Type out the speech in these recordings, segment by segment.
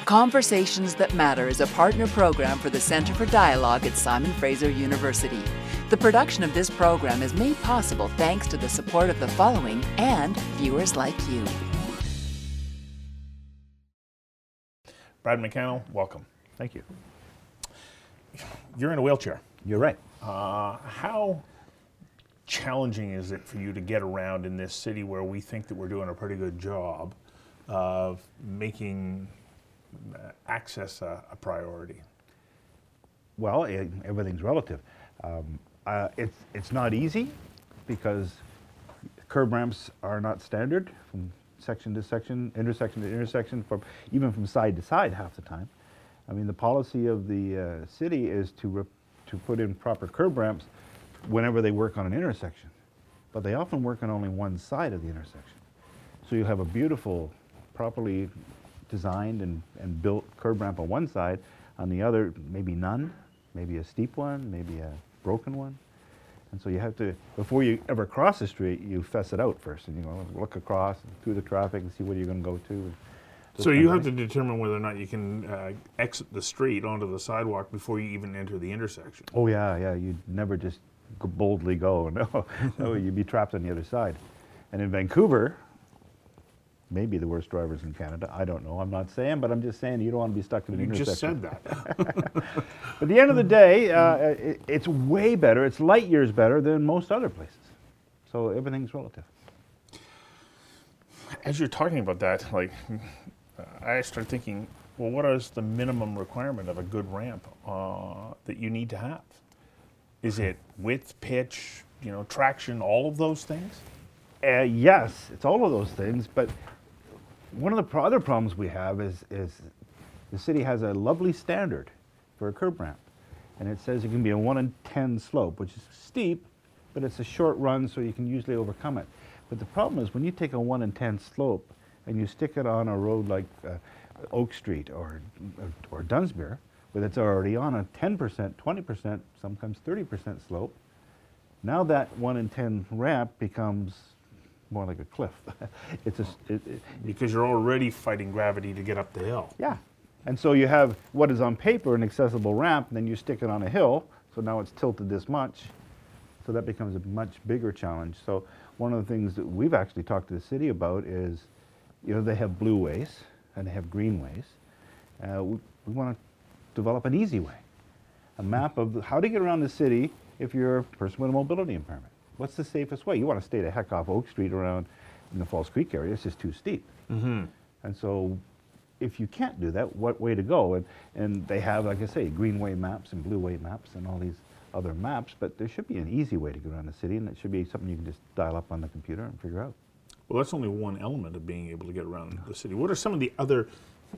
Conversations That Matter is a partner program for the Centre for Dialogue at Simon Fraser University. The production of this program is made possible thanks to the support of the following and viewers like you. Brad McCannell, welcome. Thank you. You're in a wheelchair. You're right. How challenging is it for you to get around in this city where we think that we're doing a pretty good job of making access a priority? Well, everything's relative. It's not easy because curb ramps are not standard from section to section, intersection to intersection, even from side to side half the time. I mean, the policy of the city is to put in proper curb ramps whenever they work on an intersection, but they often work on only one side of the intersection. So you have a beautiful, properly designed and built curb ramp on one side, on the other maybe none, maybe a steep one, maybe a broken one. And so you have to, before you ever cross the street, you fess it out first, and you know, look across through the traffic and see where you're going to go to. So you have to determine whether or not you can exit the street onto the sidewalk before you even enter the intersection. Oh yeah, you'd never just boldly go, no, you'd be trapped on the other side. And in Vancouver, maybe the worst drivers in Canada, I don't know, I'm not saying, but I'm just saying you don't want to be stuck in an intersection. You just said that. But at the end of the day, it's way better, it's light years better than most other places. So everything's relative. As you're talking about that, like, I started thinking, well, what is the minimum requirement of a good ramp that you need to have? Is it width, pitch, traction, all of those things? Yes, it's all of those things, but one of the other problems we have is the city has a lovely standard for a curb ramp, and it says it can be a 1 in 10 slope, which is steep, but it's a short run, so you can usually overcome it. But the problem is when you take a 1 in 10 slope and you stick it on a road like Oak Street or Dunsmuir, where it's already on a 10%, 20%, sometimes 30% slope, now that 1 in 10 ramp becomes more like a cliff. Because you're already fighting gravity to get up the hill. Yeah. And so you have what is on paper an accessible ramp, and then you stick it on a hill, so now it's tilted this much. So that becomes a much bigger challenge. So one of the things that we've actually talked to the city about is, they have blue ways and they have green ways. We want to develop an easy way, a map of how to get around the city if you're a person with a mobility impairment. What's the safest way? You want to stay the heck off Oak Street around in the Falls Creek area. It's just too steep. Mm-hmm. And so if you can't do that, what way to go? And they have, like I say, greenway maps and blueway maps and all these other maps, but there should be an easy way to go around the city, and it should be something you can just dial up on the computer and figure out. Well, that's only one element of being able to get around the city. What are some of the other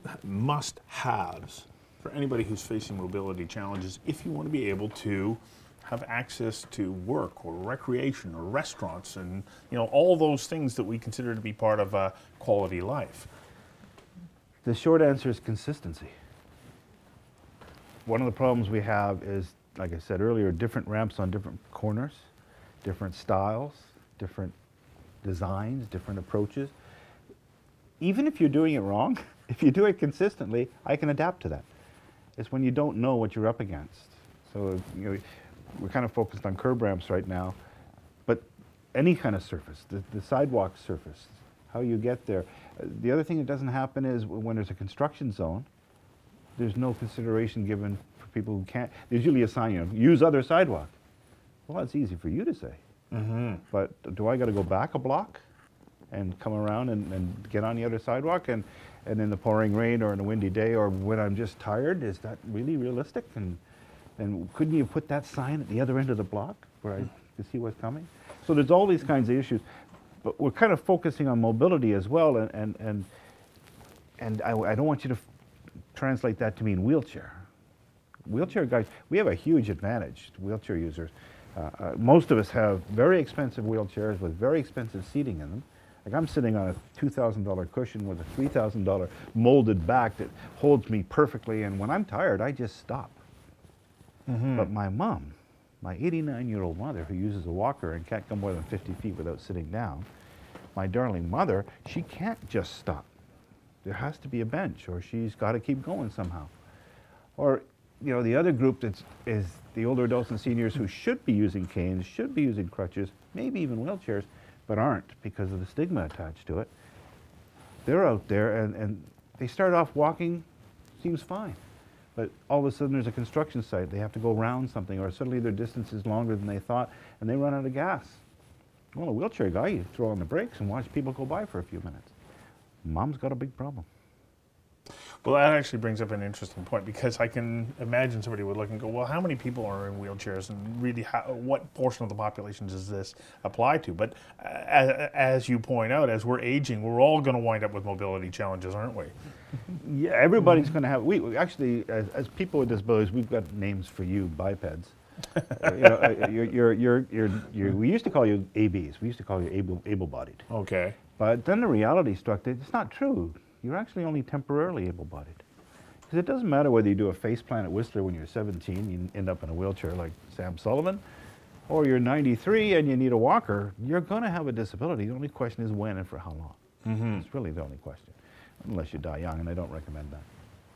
must-haves for anybody who's facing mobility challenges if you want to be able to have access to work or recreation or restaurants and all those things that we consider to be part of quality life? The short answer is consistency. One of the problems we have is, like I said earlier, different ramps on different corners, different styles, different designs, different approaches. Even if you're doing it wrong, if you do it consistently, I can adapt to that. It's when you don't know what you're up against. So we're kind of focused on curb ramps right now, but any kind of surface, the sidewalk surface, how you get there. The other thing that doesn't happen is when there's a construction zone, there's no consideration given for people who can't. There's usually a sign, use other sidewalk. Well, it's easy for you to say. Mm-hmm. But do I got to go back a block and come around and get on the other sidewalk? And in the pouring rain or in a windy day or when I'm just tired, is that really realistic? And couldn't you put that sign at the other end of the block where I can see what's coming? So there's all these kinds of issues. But we're kind of focusing on mobility as well, and I don't want you to translate that to mean wheelchair. Wheelchair guys, we have a huge advantage, wheelchair users. Most of us have very expensive wheelchairs with very expensive seating in them. Like I'm sitting on a $2,000 cushion with a $3,000 molded back that holds me perfectly, and when I'm tired, I just stop. Mm-hmm. But my mom, my 89-year-old mother who uses a walker and can't go more than 50 feet without sitting down, my darling mother, she can't just stop. there has to be a bench, or she's got to keep going somehow. Or, you know, the other group is the older adults and seniors who should be using canes, should be using crutches, maybe even wheelchairs, but aren't because of the stigma attached to it. They're out there and they start off walking, seems fine. But all of a sudden there's a construction site, they have to go around something, or suddenly their distance is longer than they thought, and they run out of gas. Well, a wheelchair guy, you throw on the brakes and watch people go by for a few minutes. Mom's got a big problem. Well, that actually brings up an interesting point, because I can imagine somebody would look and go, well, how many people are in wheelchairs, and really what portion of the population does this apply to? But as you point out, as we're aging, we're all going to wind up with mobility challenges, aren't we? Yeah, everybody's going to have, we actually, as people with disabilities, we've got names for you, bipeds. We used to call you ABs, we used to call you able-bodied. Okay. But then the reality struck that it's not true. You're actually only temporarily able-bodied. Because it doesn't matter whether you do a face plant at Whistler when you're 17, you end up in a wheelchair like Sam Sullivan, or you're 93 and you need a walker, you're going to have a disability. The only question is when and for how long. Mm-hmm. It's really the only question. Unless you die young, and I don't recommend that.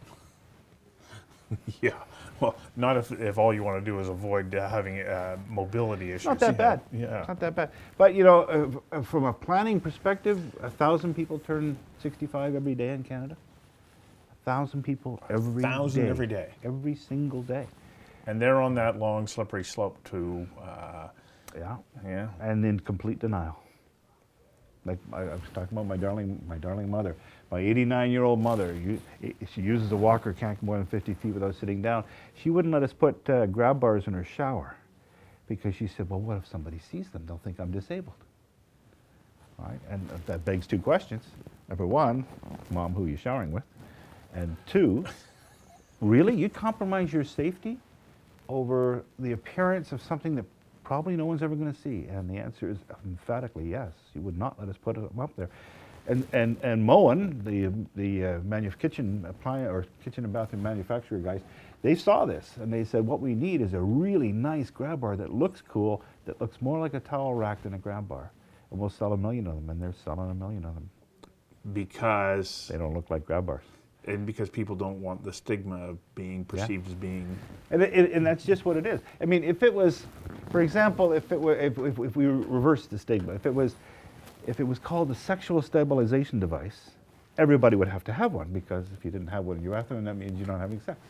Yeah, well, not if all you want to do is avoid having mobility issues. Not that bad. Yeah. It's not that bad. But, you know, from a planning perspective, 1,000 people turn 65 every day in Canada. 1,000 people every day. 1,000 every day. Every single day. And they're on that long, slippery slope to... Yeah. Yeah. And in complete denial. Like I was talking about my darling mother. My 89-year-old mother, she uses a walker, can't go more than 50 feet without sitting down. She wouldn't let us put grab bars in her shower because she said, well, what if somebody sees them? They'll think I'm disabled. All right? And that begs two questions. Number one, Mom, who are you showering with? And two, really? You'd compromise your safety over the appearance of something that probably no one's ever going to see? And the answer is emphatically yes. She would not let us put it up there. And Moen, the kitchen and bathroom manufacturer guys, they saw this and they said, what we need is a really nice grab bar that looks cool, that looks more like a towel rack than a grab bar. And we'll sell 1 million of them, and they're selling 1 million of them. Because? They don't look like grab bars. And because people don't want the stigma of being perceived as being... And that's just what it is. I mean, if it was, for example, if we reversed the stigma, if it was called a sexual stabilization device, everybody would have to have one, because if you didn't have one in your bathroom, that means you're not having sex.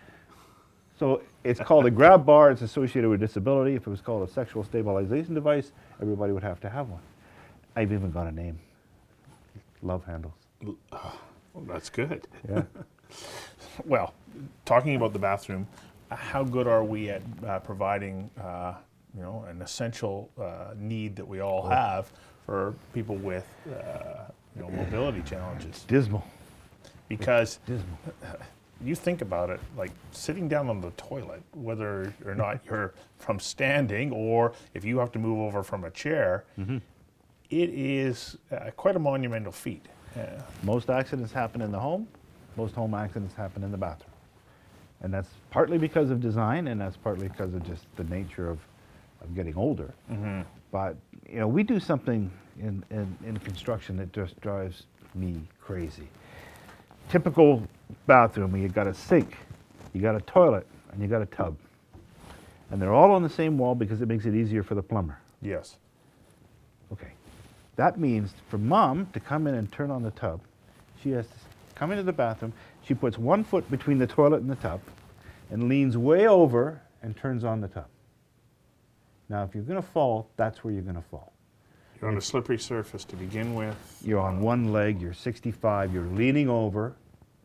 So it's called a grab bar, it's associated with disability. If it was called a sexual stabilization device, everybody would have to have one. I've even got a name. Love handles. Well, that's good. Yeah. Well, talking about the bathroom, how good are we at providing an essential need that we all have for people with mobility challenges? Dismal. Because Dismal. You think about it, like sitting down on the toilet, whether or not you're from standing or if you have to move over from a chair, mm-hmm. It is quite a monumental feat. Most accidents happen in the home. Most home accidents happen in the bathroom. And that's partly because of design, and that's partly because of just the nature of getting older. Mm-hmm. But we do something in construction that just drives me crazy. Typical bathroom, you got a sink, you got a toilet, and you got a tub. And they're all on the same wall because it makes it easier for the plumber. Yes. Okay. That means for Mom to come in and turn on the tub, she has to come into the bathroom, she puts 1 foot between the toilet and the tub, and leans way over and turns on the tub. Now, if you're going to fall, that's where you're going to fall. You're on a slippery surface to begin with. You're on one leg, you're 65, you're leaning over,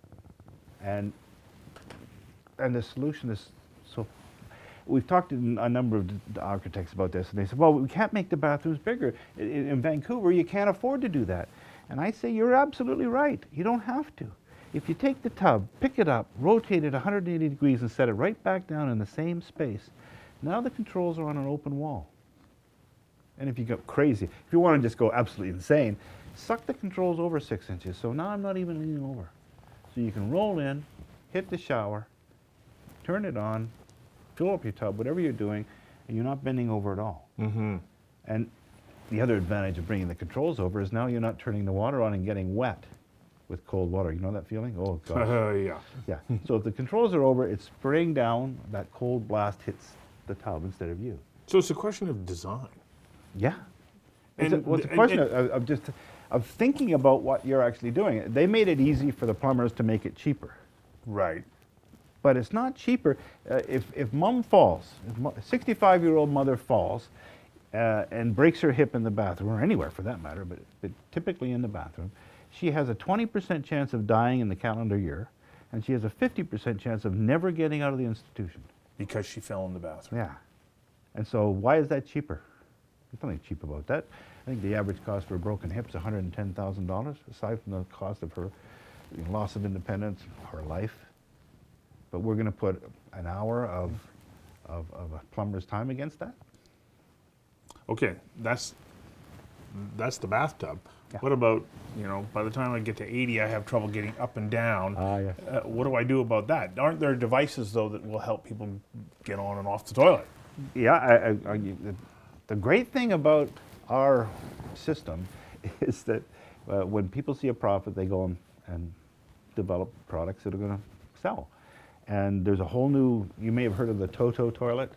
and the solution is so... We've talked to a number of architects about this, and they said, well, we can't make the bathrooms bigger. In Vancouver, you can't afford to do that. And I say, you're absolutely right. You don't have to. If you take the tub, pick it up, rotate it 180 degrees, and set it right back down in the same space, now the controls are on an open wall. And if you go crazy, if you want to just go absolutely insane, suck the controls over 6 inches. So now I'm not even leaning over. So you can roll in, hit the shower, turn it on, fill up your tub, whatever you're doing, and you're not bending over at all. Mm-hmm. And the other advantage of bringing the controls over is now you're not turning the water on and getting wet. with cold water. You know that feeling? Oh, gosh. Yeah. Yeah. So if the controls are over, it's spraying down, that cold blast hits the tub instead of you. So it's a question of design. Yeah. And It's a th- question and- of just of thinking about what you're actually doing. They made it easy for the plumbers to make it cheaper. Right. But it's not cheaper. If mom falls, if a 65-year-old mother falls and breaks her hip in the bathroom, or anywhere for that matter, but typically in the bathroom, she has a 20% chance of dying in the calendar year, and she has a 50% chance of never getting out of the institution. Because she fell in the bathroom. Yeah. And so why is that cheaper? There's nothing cheap about that. I think the average cost for a broken hip is $110,000, aside from the cost of her loss of independence, her life. But we're going to put an hour of a plumber's time against that? Okay, that's the bathtub. Yeah. What about, by the time I get to 80, I have trouble getting up and down. Yes. What do I do about that? Aren't there devices, though, that will help people get on and off the toilet? Yeah, the great thing about our system is that when people see a profit, they go and develop products that are going to sell. And there's a whole new, you may have heard of the Toto toilet,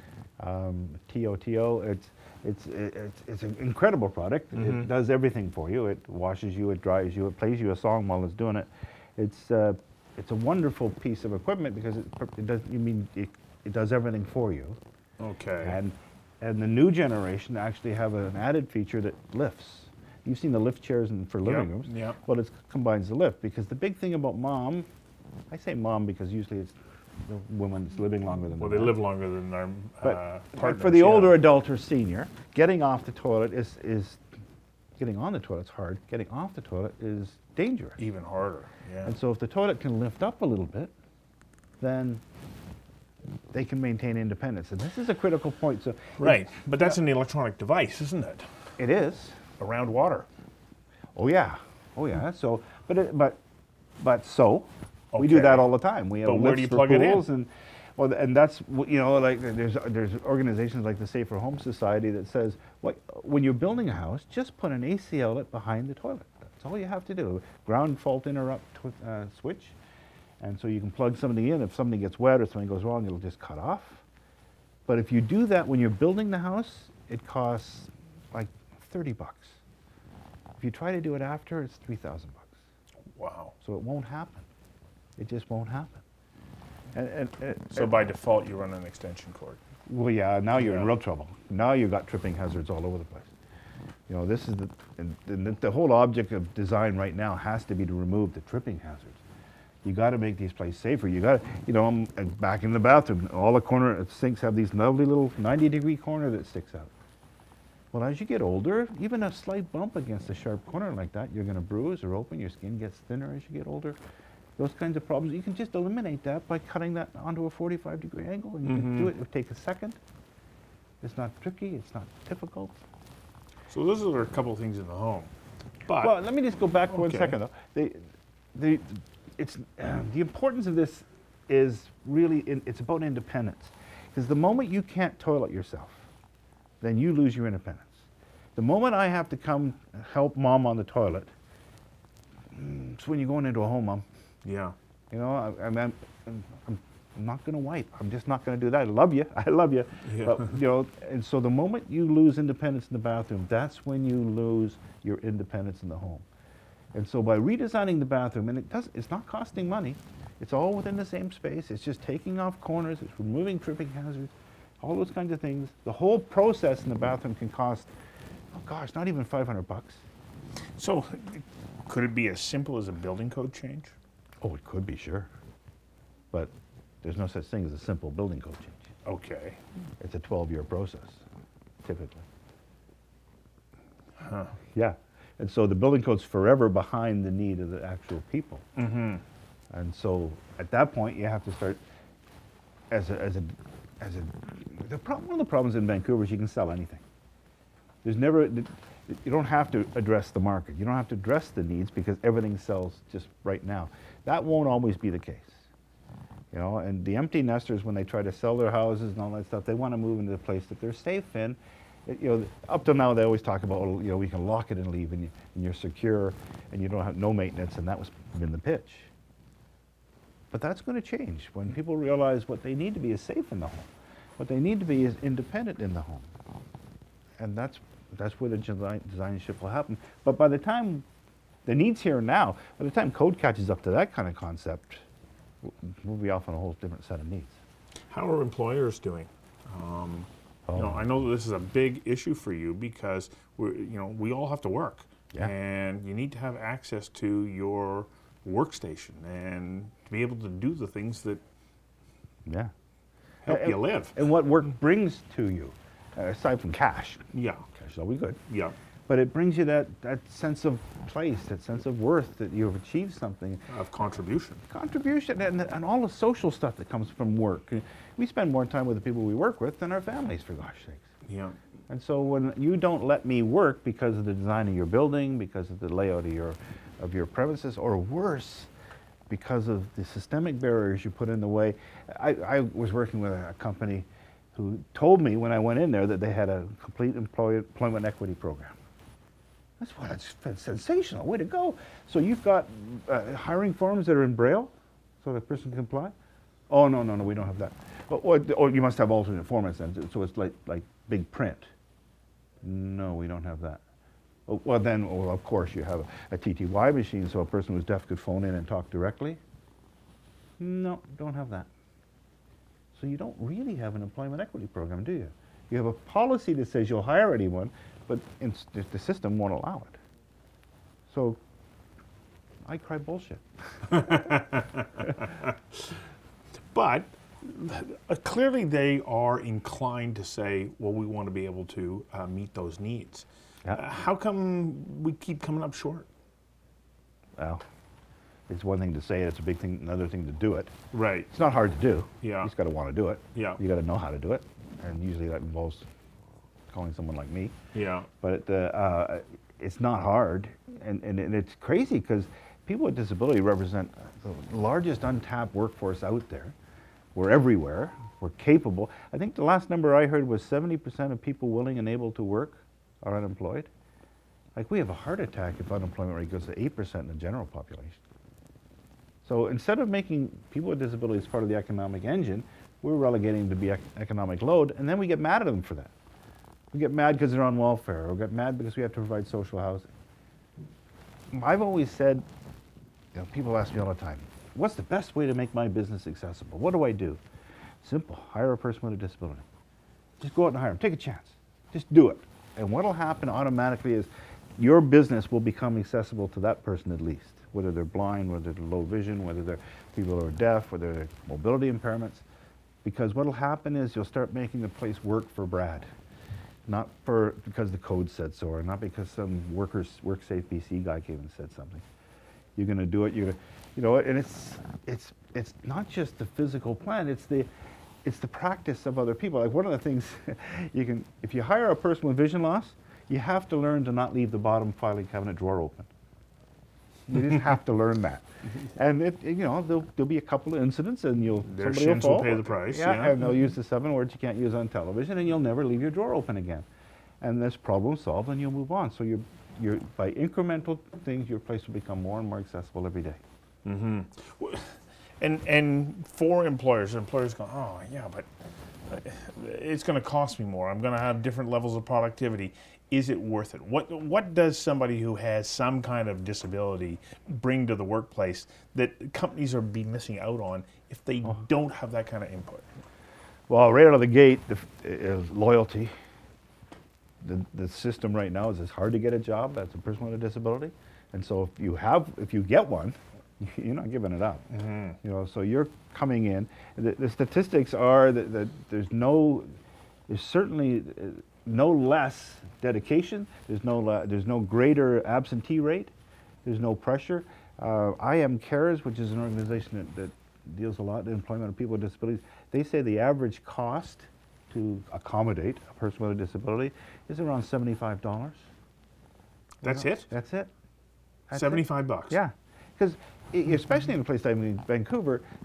TOTO. It's an incredible product. Mm-hmm. It does everything for you. It washes you, it dries you, it plays you a song while it's doing it. It's a wonderful piece of equipment because it does everything for you. Okay. And the new generation actually have an added feature that lifts. You've seen the lift chairs for living rooms. Yep. Well, it combines the lift because the big thing about mom, I say mom because usually it's the woman that's living longer than Well, the they man. live longer than their But partners. for the yeah. older adult or senior, getting off the toilet is getting on the toilet's hard. Getting off the toilet is dangerous. Even harder, yeah. And so if the toilet can lift up a little bit, then they can maintain independence. And this is a critical point. So Right, but that's an electronic device, isn't it? it is. Around water. Oh yeah. Oh yeah. So we do Okay. that all the time. We have But where lifts do you for plug it in? pools and that's like there's organizations like the Safer Home Society that says when you're building a house, just put an AC outlet behind the toilet. That's all you have to do. Ground fault interrupt switch, and so you can plug something in. If something gets wet or something goes wrong, it'll just cut off. But if you do that when you're building the house, it costs like $30. If you try to do it after, it's $3,000. Wow. So it won't happen. It just won't happen. So by default, you run an extension cord. Well, yeah, now you're in Yeah. real trouble. Now you've got tripping hazards all over the place. This is the whole object of design right now has to be to remove the tripping hazards. You got to make these places safer. You got to, I'm back in the bathroom. All the corner sinks have these lovely little 90-degree corner that sticks out. Well, as you get older, even a slight bump against a sharp corner like that, you're going to bruise or open. Your skin gets thinner as you get older. Those kinds of problems, you can just eliminate that by cutting that onto a 45-degree angle. And you can do it. It would take a second. It's not tricky. It's not difficult. So those are a couple of things in the home. But Well, let me just go back one Okay. second, though. The importance of this is really, it's about independence. Because the moment you can't toilet yourself, then you lose your independence. The moment I have to come help mom on the toilet, it's when you're going into a home, mom. yeah. I'm not going to wipe. I'm just not going to do that. I love you. I love you. Yeah. But, and so the moment you lose independence in the bathroom, that's when you lose your independence in the home. And so by redesigning the bathroom, and it's not costing money. It's all within the same space. It's just taking off corners. It's removing tripping hazards, all those kinds of things. The whole process in the bathroom can cost, oh gosh, not even $500. So could it be as simple as a building code change? Oh, it could be, sure. But there's no such thing as a simple building code change. Okay. It's a 12-year process, typically. Huh. Yeah. And so the building code's forever behind the need of the actual people. Mm-hmm. And so at that point, you have to start one of the problems in Vancouver is you can sell anything. You don't have to address the market. You don't have to address the needs because everything sells just right now. That won't always be the case. And the empty nesters, when they try to sell their houses and all that stuff, they want to move into a place that they're safe in You know, up till now they always talk about, well, you know, we can lock it and leave, and you're secure, and you don't have no maintenance, and that was been the pitch. But that's going to change when people realize what they need to be is safe in the home, what they need to be is independent in the home, and that's where the design shift will happen. But by the time the need's here now, by the time code catches up to that kind of concept, we'll be off on a whole different set of needs. How are employers doing? You know, I know that this is a big issue for you because we all have to work, Yeah. and you need to have access to your workstation and to be able to do the things that Yeah. help you live. And what work brings to you, aside from cash. Yeah, Cash is always good. yeah, But it brings you that sense of place, that sense of worth, that you've achieved something. of contribution. Contribution and all the social stuff that comes from work. We spend more time with the people we work with than our families, for gosh sakes. Yeah, And so when you don't let me work because of the design of your building, because of the layout of your premises, or worse, because of the systemic barriers you put in the way. I was working with a company who told me when I went in there that they had a complete employment equity program. That's sensational, way to go. So you've got hiring forms that are in Braille, so the person can apply? Oh, no, we don't have that. Or you must have alternate formats then, so it's like big print. No, we don't have that. Oh, well then, of course you have a TTY machine, so a person who's deaf could phone in and talk directly. No, don't have that. So you don't really have an employment equity program, do you? You have a policy that says you'll hire anyone, but the system won't allow it. So I cry bullshit. but clearly they are inclined to say, well, we want to be able to meet those needs. Yeah. How come we keep coming up short? Well, it's one thing to say it, it's a big thing, another thing to do it. Right. It's not hard to do. Yeah. You just got to want to do it. Yeah. You got to know how to do it, and usually that involves calling someone like me. Yeah. But it's not hard, and it's crazy because people with disability represent the largest untapped workforce out there. We're everywhere. We're capable. I think the last number I heard was 70% of people willing and able to work are unemployed. Like, we have a heart attack if unemployment rate goes to 8% in the general population. So instead of making people with disabilities part of the economic engine, we're relegating them to be economic load, and then we get mad at them for that. We get mad because they're on welfare, or we get mad because we have to provide social housing. I've always said, people ask me all the time, what's the best way to make my business accessible? What do I do? Simple, hire a person with a disability. Just go out and hire them, take a chance. Just do it. And what'll happen automatically is your business will become accessible to that person at least, whether they're blind, whether they're low vision, whether they're people who are deaf, whether they're mobility impairments. Because what'll happen is you'll start making the place work for Brad. Not because the code said so, or not because some WorkSafe BC guy came and said something. You're going to do it. And it's not just the physical plan. It's the practice of other people. Like, one of the things if you hire a person with vision loss, you have to learn to not leave the bottom filing cabinet drawer open. You just have to learn that. And there'll be a couple of incidents, and Their somebody shins will will pay the price. Yeah, and they'll use the 7 words you can't use on television, and you'll never leave your drawer open again. And this problem solved, and you'll move on. So you're by incremental things, your place will become more and more accessible every day. Mm-hmm. And for employers go, oh yeah, but it's going to cost me more. I'm going to have different levels of productivity. Is it worth it? What does somebody who has some kind of disability bring to the workplace that companies are missing out on if they don't have that kind of input? Well, right out of the gate is loyalty. The system right now is it's hard to get a job as a person with a disability, and so if you get one, you're not giving it up. Mm-hmm. So you're coming in. The statistics are that there's certainly no less dedication. There's no greater absentee rate. There's no pressure. I Am Cares, which is an organization that deals a lot in employment of people with disabilities, they say the average cost to accommodate a person with a disability is around $75. That's it? That's it. That's $75 bucks. Yeah, because especially in a place like Vancouver,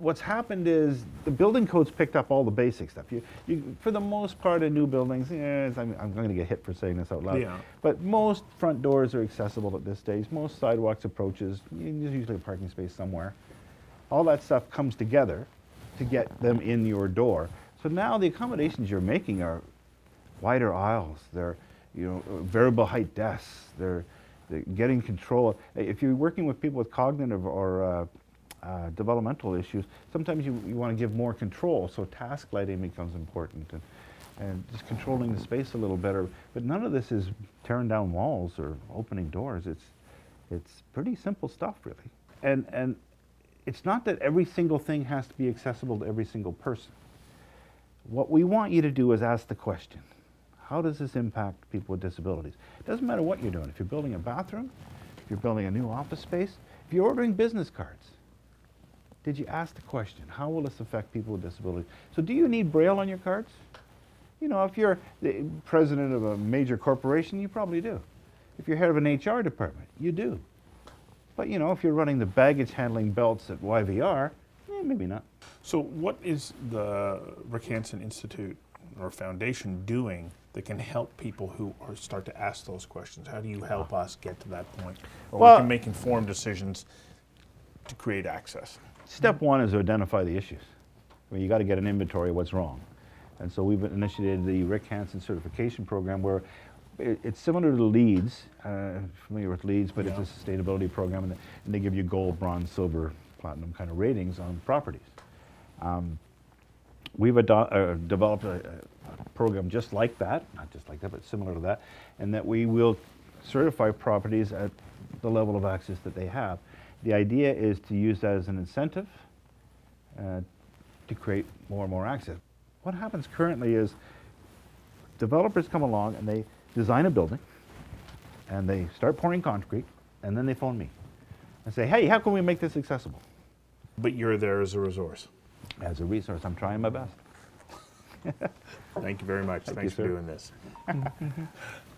what's happened is the building code's picked up all the basic stuff. For the most part in new buildings, I'm going to get hit for saying this out loud, Yeah. but most front doors are accessible at this stage. Most sidewalks, approaches, there's usually a parking space somewhere. All that stuff comes together to get them in your door. So now the accommodations you're making are wider aisles. They're variable height desks. They're getting control. If you're working with people with cognitive or developmental issues, sometimes you want to give more control, so task lighting becomes important, and just controlling the space a little better. But none of this is tearing down walls or opening doors. It's pretty simple stuff, really. And it's not that every single thing has to be accessible to every single person. What we want you to do is ask the question, how does this impact people with disabilities? It doesn't matter what you're doing. If you're building a bathroom, if you're building a new office space, if you're ordering business cards, did you ask the question, how will this affect people with disabilities? So do you need Braille on your cards? If you're the president of a major corporation, you probably do. If you're head of an HR department, you do. But if you're running the baggage handling belts at YVR, maybe not. So what is the Rick Hansen Institute or Foundation doing that can help people who start to ask those questions? How do you help us get to that point where we can make informed decisions to create access? Step one is to identify the issues. You got to get an inventory of what's wrong. And so we've initiated the Rick Hansen certification program, where it's similar to LEEDS, familiar with LEEDS, but it's a sustainability program, and they give you gold, bronze, silver, platinum kind of ratings on properties. We've developed a program just like that, not just like that, but similar to that, and that we will certify properties at the level of access that they have. The idea is to use that as an incentive to create more and more access. What happens currently is developers come along and they design a building and they start pouring concrete, and then they phone me and say, hey, how can we make this accessible? But you're there as a resource. As a resource, I'm trying my best. Thank you very much. Thanks for doing this.